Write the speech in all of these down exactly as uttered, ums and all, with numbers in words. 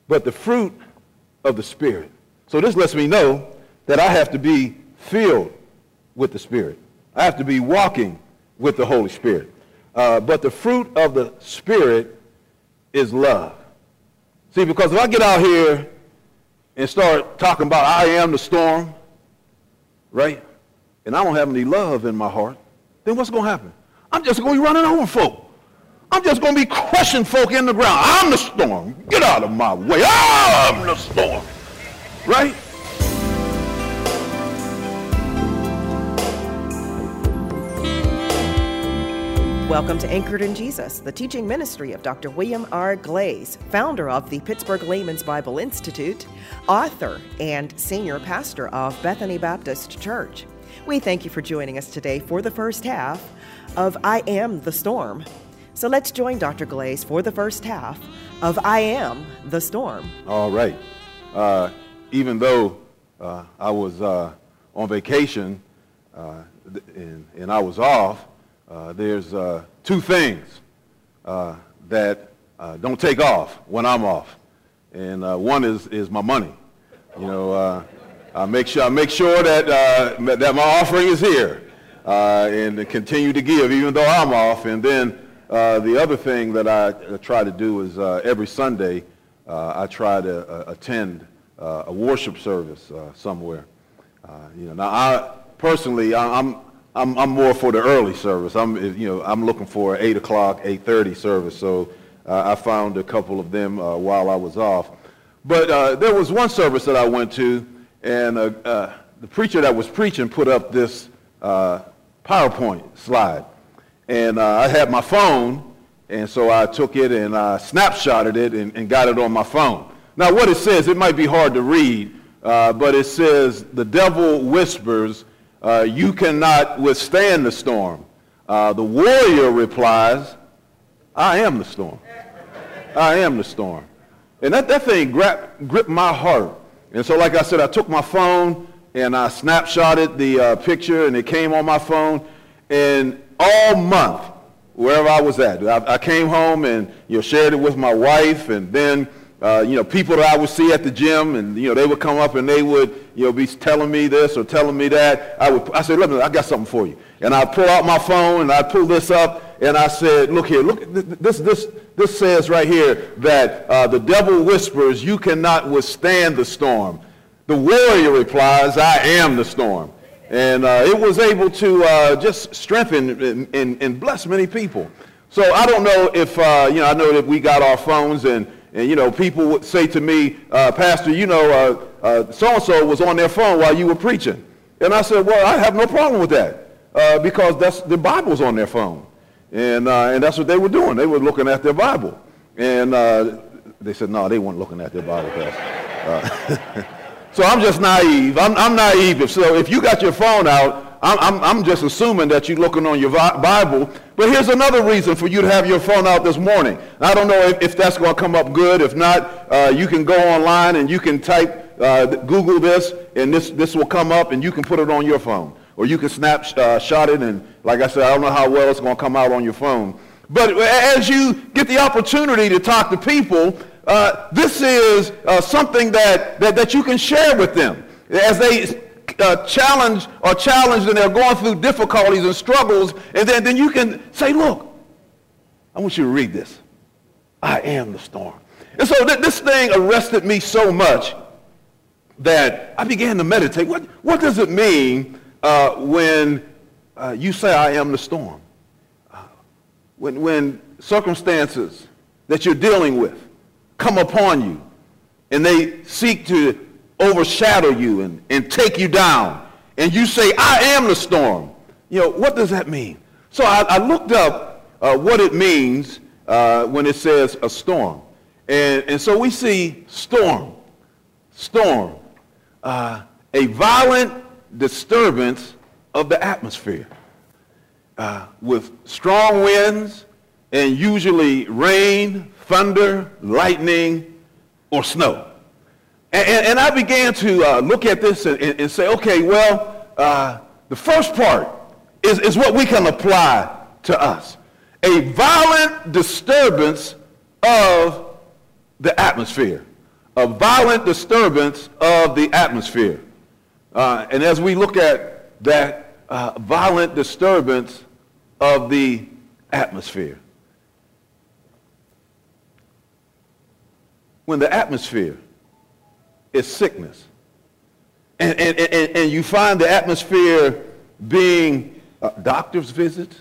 but the fruit of the Spirit. So this lets me know that I have to be filled with the Spirit. I have to be walking with the Holy Spirit. Uh, but the fruit of the Spirit is love. See, because if I get out here and start talking about I am the storm, right, and I don't have any love in my heart, then what's going to happen? I'm just going to be running over folk. I'm just going to be crushing folk in the ground. I'm the storm. Get out of my way. I'm the storm. Right? Welcome to Anchored in Jesus, the teaching ministry of Doctor William R. Glaze, founder of the Pittsburgh Layman's Bible Institute, author, and senior pastor of Bethany Baptist Church. We thank you for joining us today for the first half of I Am the Storm. So let's join Doctor Glaze for the first half of I Am the Storm. All right. Uh, even though uh, I was uh, on vacation uh, and, and I was off, Uh, there's uh, two things uh, that uh, don't take off when I'm off, and uh, one is is my money. You know, uh, I make sure I make sure that uh, that my offering is here, uh, and to continue to give even though I'm off. And then uh, the other thing that I uh, try to do is uh, every Sunday uh, I try to uh, attend uh, a worship service uh, somewhere. Uh, you know, now I personally I, I'm. I'm, I'm more for the early service. I'm, you know, I'm looking for an eight o'clock, eight thirty service. So uh, I found a couple of them uh, while I was off. But uh, there was one service that I went to, and uh, uh, the preacher that was preaching put up this uh, PowerPoint slide. And uh, I had my phone, and so I took it and I snapshotted it and, and got it on my phone. Now what it says, it might be hard to read, uh, but it says, "The devil whispers, Uh, you cannot withstand the storm. Uh, the warrior replies, I am the storm. I am the storm." And that, that thing grabbed, gripped my heart. And so like I said, I took my phone and I snapshotted the uh, picture and it came on my phone. And all month, wherever I was at, I, I came home and you know, shared it with my wife, and then Uh, you know, people that I would see at the gym, and you know, they would come up and they would, you know, be telling me this or telling me that. I would, I said, "Look, I got something for you." And I'd pull out my phone and I'd pull this up, and I said, "Look here, look, this, this, this says right here that uh, the devil whispers, you cannot withstand the storm. The warrior replies, I am the storm." And uh, it was able to uh, just strengthen and, and, and bless many people. So I don't know if, uh, you know, I know that we got our phones, and And, you know, people would say to me, uh, "Pastor, you know, uh, uh, so-and-so was on their phone while you were preaching." And I said, "Well, I have no problem with that uh, because that's the Bible's on their phone." And uh, and that's what they were doing. They were looking at their Bible. And uh, they said, "No, they weren't looking at their Bible, Pastor." Uh, so I'm just naive. I'm, I'm naive. If, so if you got your phone out, I'm, I'm, I'm just assuming that you're looking on your Bible. But here's another reason for you to have your phone out this morning. I don't know if, if that's going to come up good. If not, uh, you can go online and you can type, uh, Google this, and this, this will come up, and you can put it on your phone. Or you can snapshot uh, it, and like I said, I don't know how well it's going to come out on your phone. But as you get the opportunity to talk to people, uh, this is uh, something that, that, that you can share with them. As they Uh, challenge or challenged and they're going through difficulties and struggles, and then, then you can say, "Look, I want you to read this. I am the storm." And so th- this thing arrested me so much that I began to meditate. What, what does it mean uh, when uh, you say I am the storm? Uh, when, when circumstances that you're dealing with come upon you and they seek to overshadow you and, and take you down, and you say, "I am the storm." You know, what does that mean? So I, I looked up uh, what it means uh, when it says a storm. And, and so we see storm, storm, uh, a violent disturbance of the atmosphere uh, with strong winds and usually rain, thunder, lightning, or snow. And, and I began to uh, look at this and, and say, okay, well, uh, the first part is, is what we can apply to us. A violent disturbance of the atmosphere. a violent disturbance of the atmosphere. Uh, and as we look at that uh, violent disturbance of the atmosphere, when the atmosphere is sickness, and, and, and, and you find the atmosphere being uh, doctor's visits,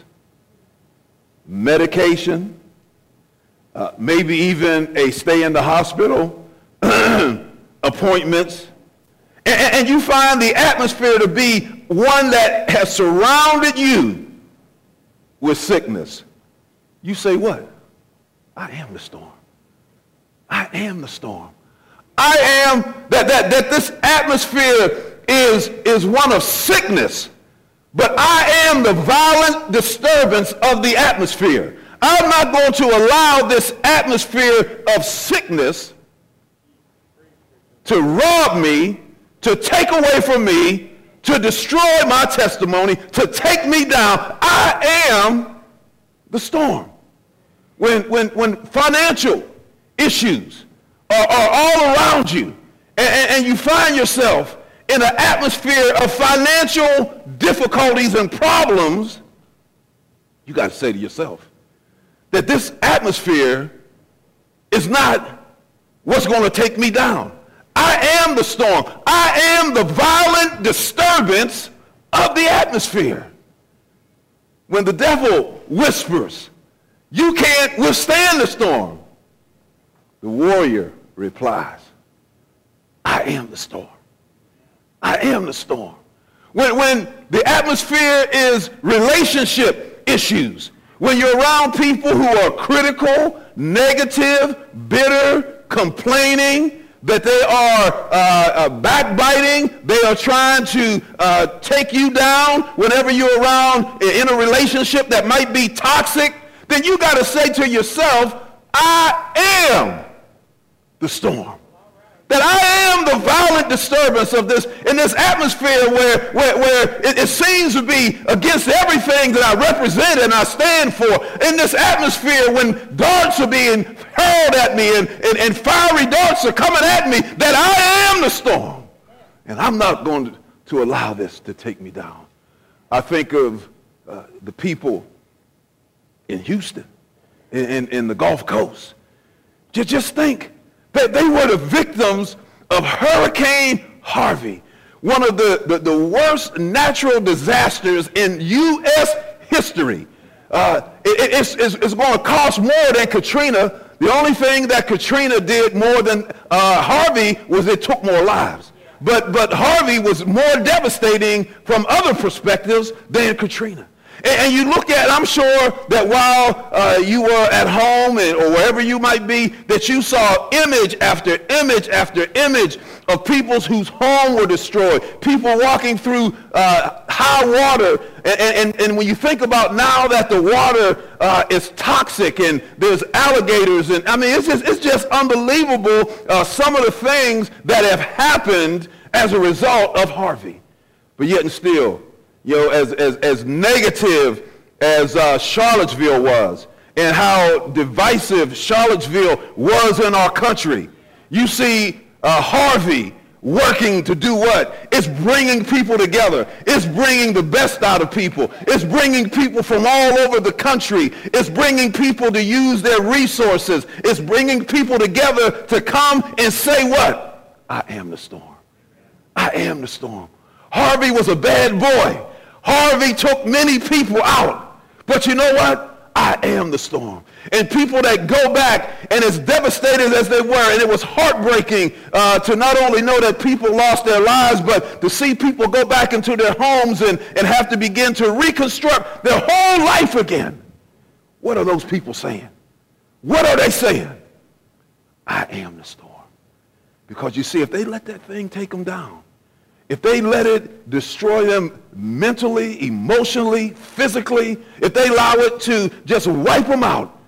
medication, uh, maybe even a stay in the hospital, appointments, and, and you find the atmosphere to be one that has surrounded you with sickness, you say what? I am the storm. I am the storm. I am, that, that, that this atmosphere is, is one of sickness, but I am the violent disturbance of the atmosphere. I'm not going to allow this atmosphere of sickness to rob me, to take away from me, to destroy my testimony, to take me down. I am the storm. When, when, when financial issues are, are all around you, and, and you find yourself in an atmosphere of financial difficulties and problems, you got to say to yourself that this atmosphere is not what's going to take me down. I am the storm. I am the violent disturbance of the atmosphere. When the devil whispers, you can't withstand the storm, the warrior replies, I am the storm. I am the storm. When, when the atmosphere is relationship issues, when you're around people who are critical, negative, bitter, complaining, that they are uh, uh, backbiting, they are trying to uh, take you down whenever you're around in a relationship that might be toxic, then you got to say to yourself, I am the storm. That I am the violent disturbance of this, in this atmosphere where, where, where it, it seems to be against everything that I represent and I stand for. In this atmosphere when darts are being hurled at me and, and, and fiery darts are coming at me, that I am the storm. And I'm not going to, to allow this to take me down. I think of uh, the people in Houston, in, in, in the Gulf Coast. Just, just think. That they were the victims of Hurricane Harvey, one of the, the, the worst natural disasters in U S history. Uh, it, it's, it's, it's going to cost more than Katrina. The only thing that Katrina did more than uh, Harvey was it took more lives. But, but Harvey was more devastating from other perspectives than Katrina. And you look at, I'm sure that while uh, you were at home and, or wherever you might be, that you saw image after image after image of peoples whose home were destroyed, people walking through uh, high water. And, and, and when you think about now that the water uh, is toxic and there's alligators, and I mean, it's just, it's just unbelievable uh, some of the things that have happened as a result of Harvey. But yet and still, you know, as, as, as negative as uh, Charlottesville was and how divisive Charlottesville was in our country, you see uh, Harvey working to do what? It's bringing people together. It's bringing the best out of people. It's bringing people from all over the country. It's bringing people to use their resources. It's bringing people together to come and say what? I am the storm. I am the storm. Harvey was a bad boy. Harvey took many people out. But you know what? I am the storm. And people that go back, and as devastated as they were, and it was heartbreaking uh, to not only know that people lost their lives, but to see people go back into their homes and, and have to begin to reconstruct their whole life again. What are those people saying? What are they saying? I am the storm. Because you see, if they let that thing take them down, if they let it destroy them mentally, emotionally, physically, if they allow it to just wipe them out,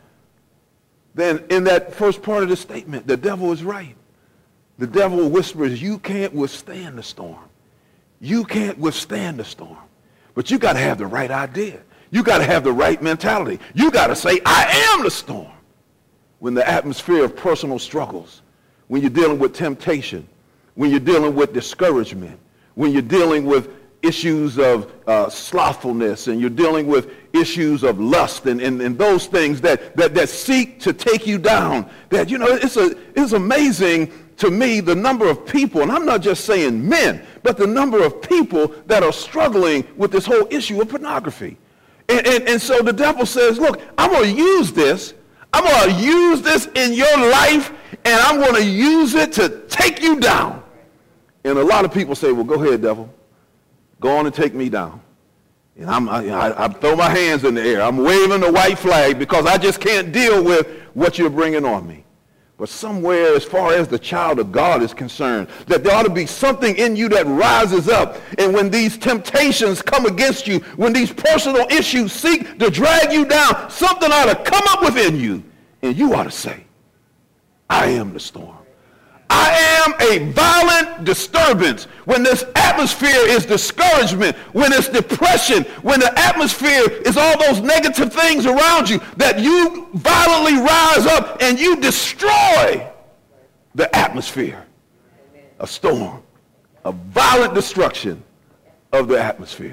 then in that first part of the statement, the devil is right. The devil whispers, you can't withstand the storm. You can't withstand the storm. But you got to have the right idea. You got to have the right mentality. You got to say, I am the storm. When the atmosphere of personal struggles, when you're dealing with temptation, when you're dealing with discouragement, when you're dealing with issues of uh, slothfulness, and you're dealing with issues of lust and, and, and those things that, that, that seek to take you down. That, you know, it's, a, it's amazing to me the number of people, and I'm not just saying men, but the number of people that are struggling with this whole issue of pornography. And, and, and so the devil says, look, I'm going to use this. I'm going to use this in your life, and I'm going to use it to take you down. And a lot of people say, well, go ahead, devil. Go on and take me down. And I'm, I, I, I throw my hands in the air. I'm waving the white flag because I just can't deal with what you're bringing on me. But somewhere, as far as the child of God is concerned, that there ought to be something in you that rises up. And when these temptations come against you, when these personal issues seek to drag you down, something ought to come up within you. And you ought to say, I am the storm. I am a violent disturbance. When this atmosphere is discouragement, when it's depression, when the atmosphere is all those negative things around you, that you violently rise up and you destroy the atmosphere. A storm, a violent destruction of the atmosphere.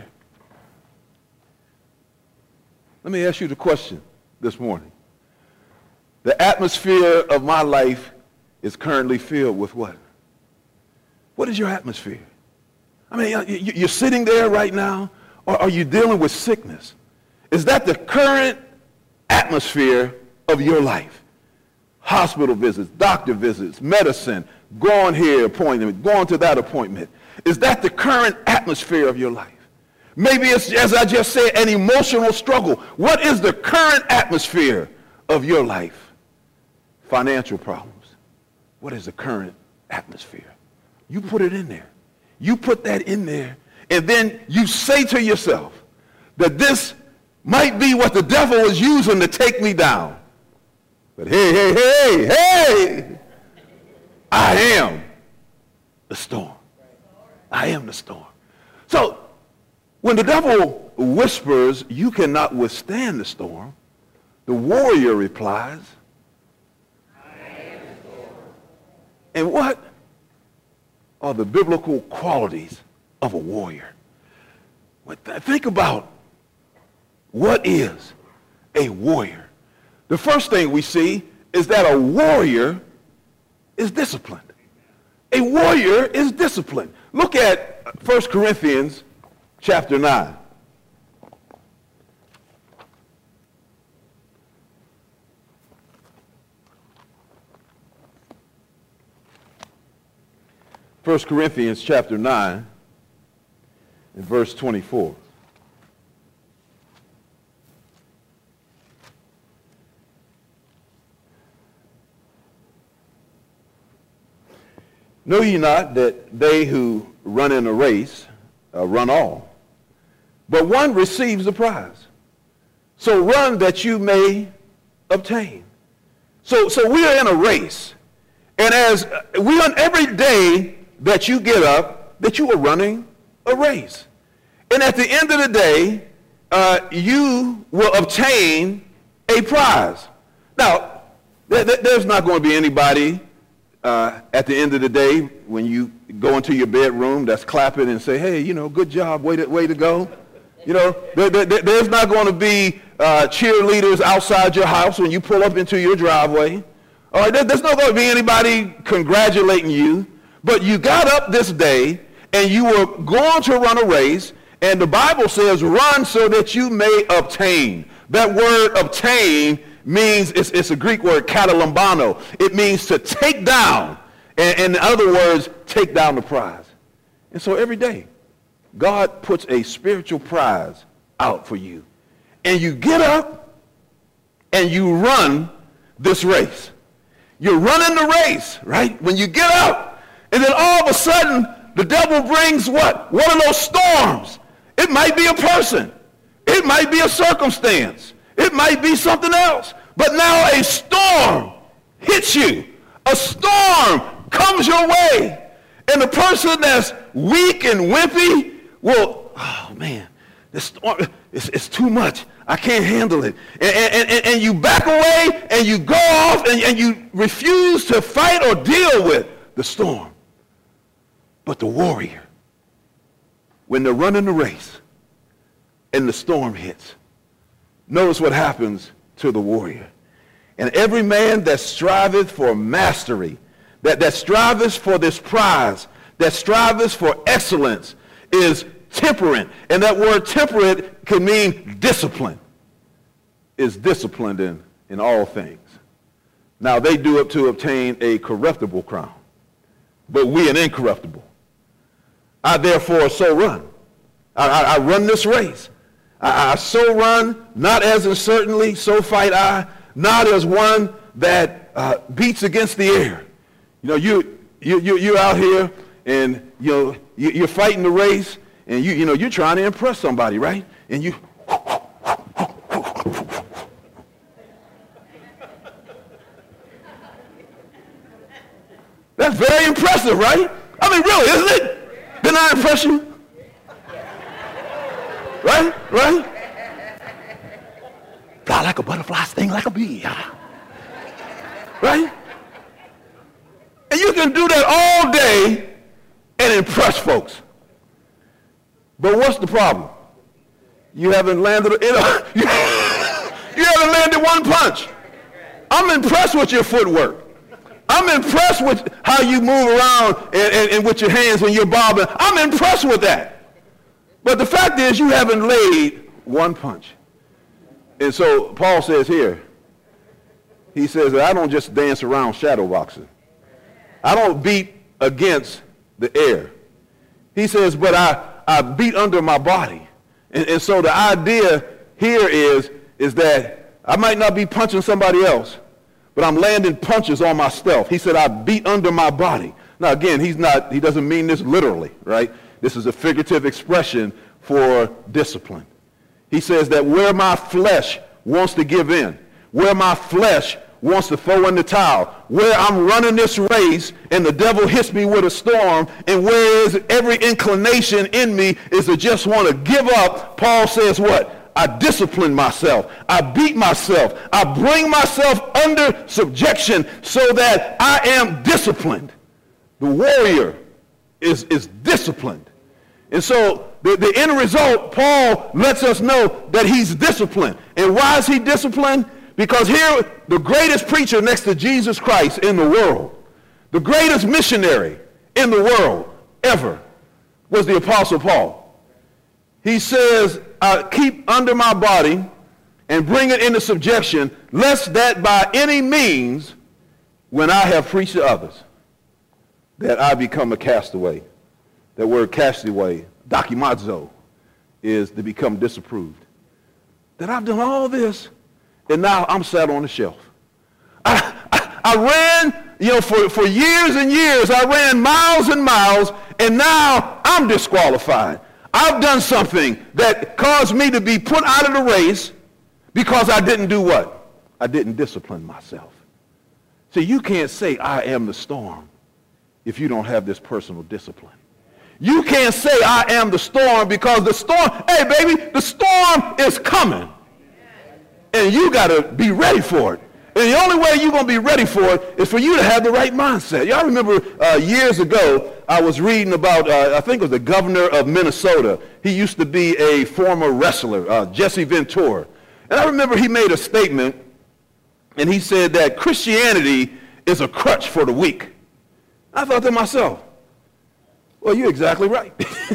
Let me ask you the question this morning. The atmosphere of my life is currently filled with what? What is your atmosphere? I mean, you're sitting there right now, or are you dealing with sickness? Is that the current atmosphere of your life? Hospital visits, doctor visits, medicine, going here appointment, going to that appointment. Is that the current atmosphere of your life? Maybe it's, as I just said, an emotional struggle. What is the current atmosphere of your life? Financial problems. What is the current atmosphere? You put it in there. You put that in there, and then you say to yourself that this might be what the devil is using to take me down. But hey, hey, hey, hey, I am the storm. I am the storm. So when the devil whispers, you cannot withstand the storm, the warrior replies, and what are the biblical qualities of a warrior? Think about what is a warrior. The first thing we see is that a warrior is disciplined. A warrior is disciplined. Look at First Corinthians chapter nine. First Corinthians chapter nine and verse twenty-four. Know ye not that they who run in a race uh, run all, but one receives the prize. So run that you may obtain. So, so we are in a race. And as we on every day that you get up, that you are running a race. And at the end of the day, uh, you will obtain a prize. Now, th- th- there's not going to be anybody uh, at the end of the day when you go into your bedroom that's clapping and say, hey, you know, good job, way to, way to go. You know, there, there, there's not going to be uh, cheerleaders outside your house when you pull up into your driveway. All right, there, there's not going to be anybody congratulating you. But you got up this day, and you were going to run a race, and the Bible says, run so that you may obtain. That word obtain means, it's, it's a Greek word, katalambano. It means to take down, and, and in other words, take down the prize. And so every day, God puts a spiritual prize out for you. And you get up, and you run this race. You're running the race, right? When you get up, and then all of a sudden, the devil brings what? One of those storms. It might be a person. It might be a circumstance. It might be something else. But now a storm hits you. A storm comes your way. And the person that's weak and wimpy will, oh man, this storm, it's, it's too much. I can't handle it. And, and, and, and you back away and you go off and, and you refuse to fight or deal with the storm. But the warrior, when they're running the race and the storm hits, notice what happens to the warrior. And every man that striveth for mastery, that, that striveth for this prize, that striveth for excellence, is temperate. And that word temperate can mean discipline. Is disciplined in, in all things. Now they do it to obtain a corruptible crown, but we an incorruptible. I therefore so run. I, I, I run this race. I, I so run, not as in certainly, so fight I, not as one that uh, beats against the air. You know, you, you, you, you're out here and, you know, you, you're fighting the race and, you, you know, you're trying to impress somebody, right? And you, that's very impressive, right? I mean, really, isn't it? Didn't I impress you? Right? Right? Fly like a butterfly, sting like a bee. Right? And you can do that all day and impress folks. But what's the problem? You haven't landed, you know, you haven't landed one punch. I'm impressed with your footwork. I'm impressed with how you move around and, and, and with your hands when you're bobbing. I'm impressed with that. But the fact is you haven't laid one punch. And so Paul says here, he says that I don't just dance around shadow boxing. I don't beat against the air. He says, but I, I beat under my body. And, and so the idea here is, is that I might not be punching somebody else, but I'm landing punches on myself. He said, I beat under my body. Now, again, he's not, he doesn't mean this literally, right? This is a figurative expression for discipline. He says that where my flesh wants to give in, where my flesh wants to throw in the towel, where I'm running this race and the devil hits me with a storm, and whereas every inclination in me is to just want to give up, Paul says what? I discipline myself. I beat myself. I bring myself under subjection so that I am disciplined. The warrior is, is disciplined. And so the, the end result, Paul lets us know that he's disciplined. And why is he disciplined? Because here, the greatest preacher next to Jesus Christ in the world, the greatest missionary in the world ever, was the Apostle Paul. He says, I keep under my body and bring it into subjection, lest that by any means, when I have preached to others, that I become a castaway. That word castaway, dokimazo, is to become disapproved. That I've done all this, and now I'm sat on the shelf. I, I, I ran, you know, for, for years and years, I ran miles and miles, and now I'm disqualified. I've done something that caused me to be put out of the race because I didn't do what? I didn't discipline myself. See, you can't say I am the storm if you don't have this personal discipline. You can't say I am the storm because the storm, hey baby, the storm is coming. And you got to be ready for it. And the only way you're going to be ready for it is for you to have the right mindset. Y'all remember uh, years ago, I was reading about, uh, I think it was the governor of Minnesota. He used to be a former wrestler, uh, Jesse Ventura. And I remember he made a statement, and he said that Christianity is a crutch for the weak. I thought to myself, well, you're exactly right.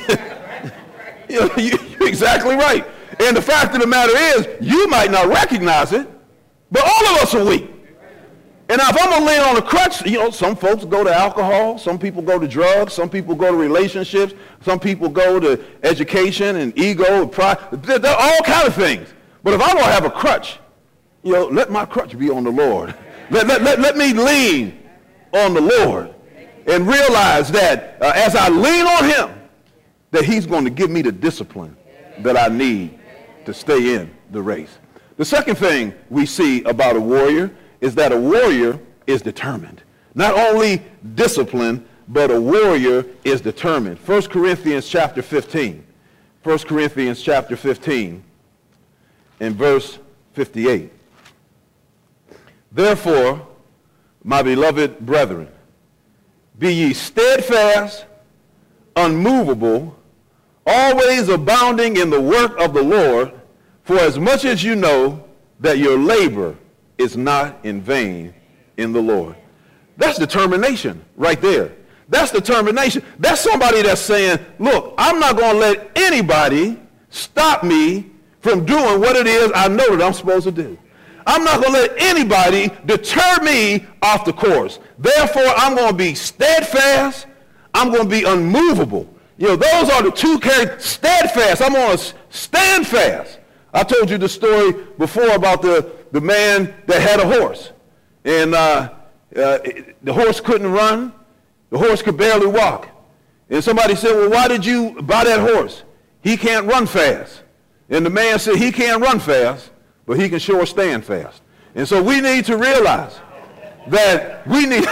you know, you, you're exactly right. And the fact of the matter is, you might not recognize it, but all of us are weak. And now if I'm going to land on a crutch, you know, some folks go to alcohol, some people go to drugs, some people go to relationships, some people go to education and ego and pride. There are all kinds of things. But if I'm going to have a crutch, you know, let my crutch be on the Lord. Let, let, let, let me lean on the Lord and realize that uh, as I lean on him, that he's going to give me the discipline that I need to stay in the race. The second thing we see about a warrior is that a warrior is determined. Not only disciplined, but a warrior is determined. First Corinthians chapter fifteen. First Corinthians chapter fifteen. in verse fifty-eight. Therefore, my beloved brethren, be ye steadfast, unmovable, always abounding in the work of the Lord, for as much as you know that your labor is not in vain in the Lord. That's determination right there. That's determination. That's somebody that's saying, look, I'm not going to let anybody stop me from doing what it is I know that I'm supposed to do. I'm not going to let anybody deter me off the course. Therefore, I'm going to be steadfast. I'm going to be unmovable. You know, those are the two characters. Steadfast. I'm going to stand fast. I told you the story before about the, the man that had a horse. And uh, uh, the horse couldn't run. The horse could barely walk. And somebody said, well, why did you buy that horse? He can't run fast. And the man said, he can't run fast, but he can sure stand fast. And so we need to realize that we need,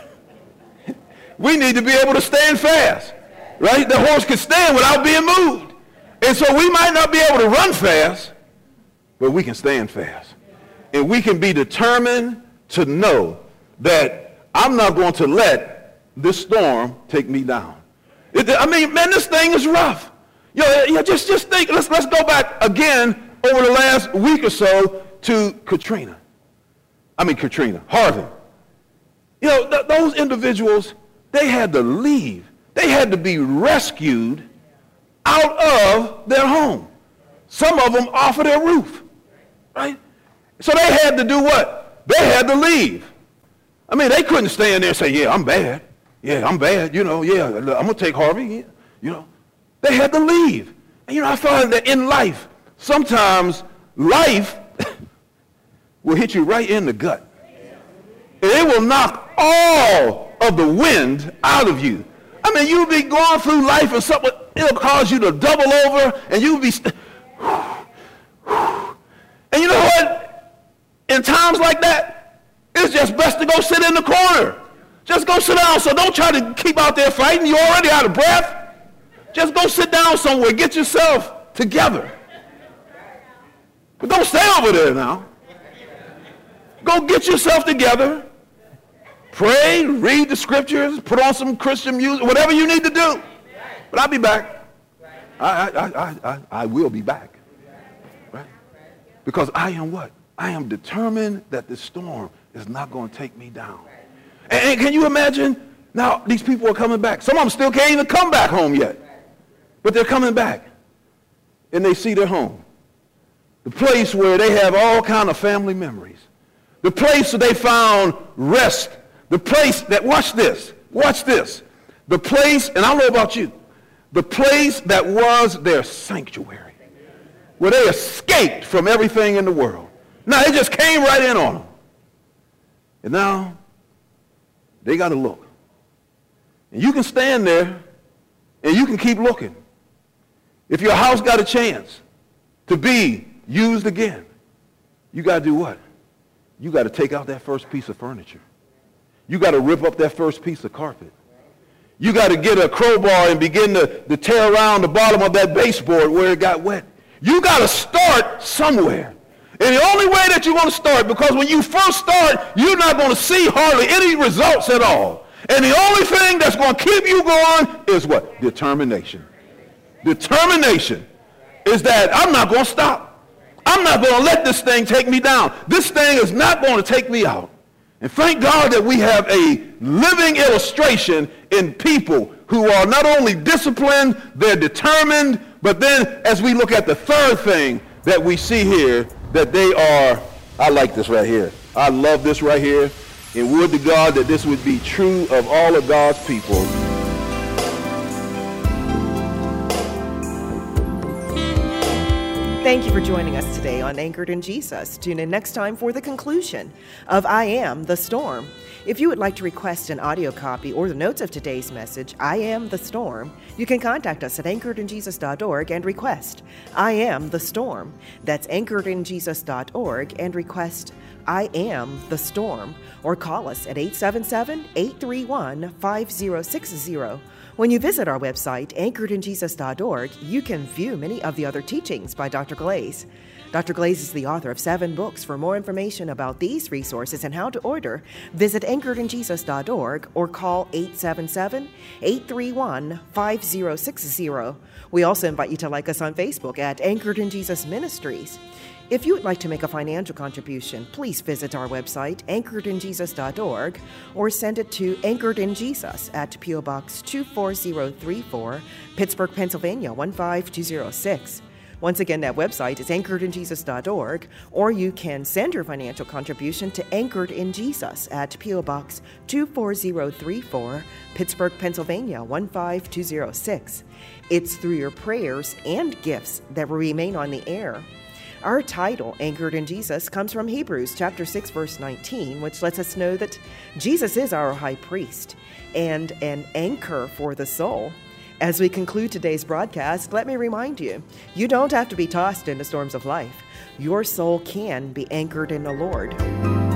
we need to be able to stand fast. Right? The horse can stand without being moved. And so we might not be able to run fast, but we can stand fast. And we can be determined to know that I'm not going to let this storm take me down. It, I mean, man, this thing is rough. You know, you know, just, just think, let's, let's go back again over the last week or so to Katrina. I mean, Katrina, Harvey. You know, th- those individuals, they had to leave. They had to be rescued out of their home. Some of them off of their roof, right? So they had to do what? They had to leave. I mean, they couldn't stand there and say, yeah, I'm bad. Yeah, I'm bad. You know, yeah, I'm going to take Harvey. Yeah, you know, they had to leave. And, you know, I find that in life, sometimes life will hit you right in the gut. And it will knock all of the wind out of you. I mean, you'll be going through life and something, it'll cause you to double over, and you'll be, st- and you know what? In times like that, it's just best to go sit in the corner. Just go sit down. So don't try to keep out there fighting. You're already out of breath. Just go sit down somewhere. Get yourself together. But don't stay over there now. Go get yourself together. Pray, read the scriptures, put on some Christian music, whatever you need to do. But I'll be back. I, I, I, I, I will be back. Right? Because I am what? I am determined that this storm is not going to take me down. And, and can you imagine? Now, these people are coming back. Some of them still can't even come back home yet. But they're coming back. And they see their home. The place where they have all kind of family memories. The place where they found rest. The place that, watch this, watch this. The place, and I don't know about you, the place that was their sanctuary. Where they escaped from everything in the world. Now, it just came right in on them. And now, they got to look. And you can stand there, and you can keep looking. If your house got a chance to be used again, you got to do what? You got to take out that first piece of furniture. You got to rip up that first piece of carpet. You got to get a crowbar and begin to, to tear around the bottom of that baseboard where it got wet. You got to start somewhere. And the only way that you're going to start, because when you first start, you're not going to see hardly any results at all. And the only thing that's going to keep you going is what? Determination. Determination is that I'm not going to stop. I'm not going to let this thing take me down. This thing is not going to take me out. And thank God that we have a living illustration in people who are not only disciplined, they're determined, but then as we look at the third thing that we see here, that they are, I like this right here. I love this right here. And would to God that this would be true of all of God's people. Thank you for joining us today on Anchored in Jesus. Tune in next time for the conclusion of I Am the Storm. If you would like to request an audio copy or the notes of today's message, I Am the Storm, you can contact us at anchored in jesus dot org and request I Am the Storm. That's anchored in jesus dot org and request I Am the Storm, or call us at eight seven seven, eight three one, five zero six zero. When you visit our website, anchored in jesus dot org, you can view many of the other teachings by Doctor Glaze. Doctor Glaze is the author of seven books. For more information about these resources and how to order, visit anchored in jesus dot org or call eight seven seven, eight three one, five zero six zero. We also invite you to like us on Facebook at Anchored in Jesus Ministries. If you would like to make a financial contribution, please visit our website, anchored in jesus dot org, or send it to Anchored in Jesus at P O Box two four zero three four, Pittsburgh, Pennsylvania one five two zero six. Once again, that website is anchored in jesus dot org, or you can send your financial contribution to Anchored in Jesus at P O Box two four zero three four, Pittsburgh, Pennsylvania one five two zero six. It's through your prayers and gifts that will remain on the air. Our title, Anchored in Jesus, comes from Hebrews chapter six, verse nineteen, which lets us know that Jesus is our high priest and an anchor for the soul. As we conclude today's broadcast, let me remind you, you don't have to be tossed into storms of life. Your soul can be anchored in the Lord.